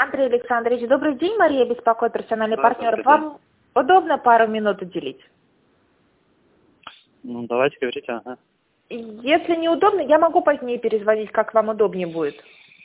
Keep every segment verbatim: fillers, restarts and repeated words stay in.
Андрей Александрович, добрый день. Мария беспокоит, персональный Да, партнер. добрый Вам удобно пару минут уделить? Ну, давайте говорите, ага. Если неудобно, я могу позднее перезвонить, как вам удобнее будет.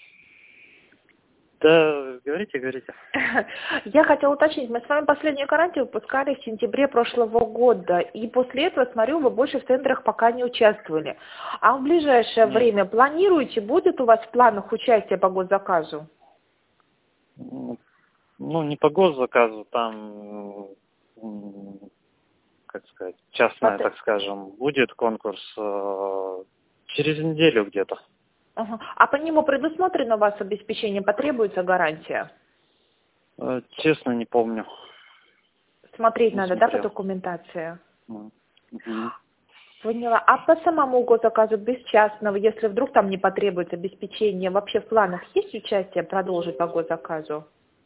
Да, говорите, говорите. Я хотела уточнить, мы с вами последнюю гарантию выпускали в сентябре прошлого года, и после этого, смотрю, вы больше в тендерах пока не участвовали. А в ближайшее Нет. время планируете, будет у вас в планах участие по госзаказу? Ну, не по госзаказу, там, м, как сказать, частная, Пот- так скажем, будет конкурс э, через неделю где-то. Ага. А по нему предусмотрено у вас обеспечение, потребуется гарантия? Э, Честно, не помню. Смотреть Не надо, да, по смотрел. документации? М, мгм. Поняла. А по самому госзаказу без частного, если вдруг там не потребуется обеспечение, вообще в планах есть участие продолжить по госзаказу?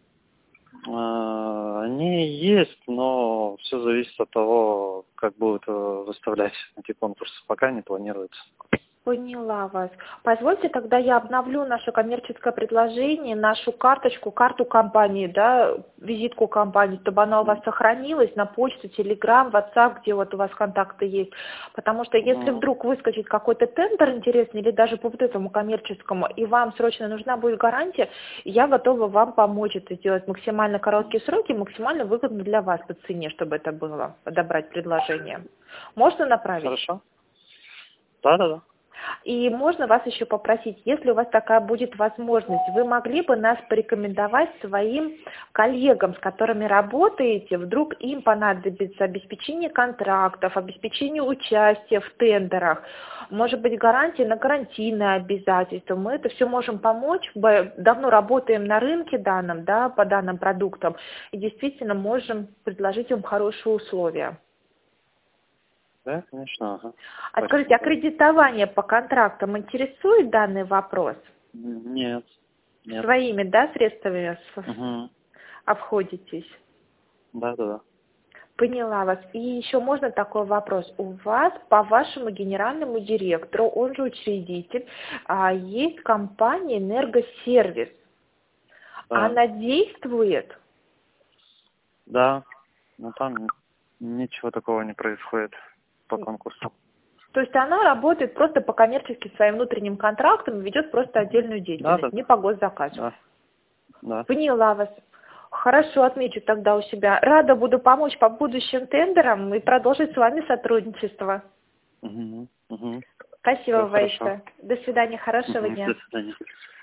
Э, Они есть, но все зависит от того, как будут э, выставлять эти конкурсы. Пока не планируется. Поняла вас. Позвольте, тогда я обновлю наше коммерческое предложение, нашу карточку, карту компании, да, визитку компании, чтобы она у вас сохранилась на почту, Telegram, WhatsApp, где вот у вас контакты есть. Потому что если Мгм. вдруг выскочит какой-то тендер интересный или даже по вот этому коммерческому, и вам срочно нужна будет гарантия, я готова вам помочь это сделать максимально короткие сроки, максимально выгодно для вас по цене, чтобы это было, подобрать предложение. Можно направить? Хорошо. Да-да-да. И можно вас еще попросить, если у вас такая будет возможность, вы могли бы нас порекомендовать своим коллегам, с которыми работаете, вдруг им понадобится обеспечение контрактов, обеспечение участия в тендерах, может быть, гарантия на гарантийное обязательство. Мы это все можем помочь, мы давно работаем на рынке данном, да, по данным продуктам, и действительно можем предложить им хорошие условия. Да, конечно, ага. А скажите, Спасибо. аккредитование по контрактам интересует данный вопрос? Нет, нет. Своими, да, средствами с- Угу. обходитесь? Да, да, да. Поняла вас. И еще можно такой вопрос. У вас по вашему генеральному директору, он же учредитель, а, есть компания «Энергосервис». Да, Она действует? да. Но там ничего такого не происходит по конкурсу. То есть она работает просто по коммерческим своим внутренним контрактам и ведет просто отдельную Да, да, деятельность, не да. по госзаказу. Да, да. Поняла вас. Хорошо, отмечу тогда у себя. Рада буду помочь по будущим тендерам и продолжить с вами сотрудничество. Угу. Угу. Спасибо Все хорошо. большое. До свидания, хорошего Угу. дня. До свидания.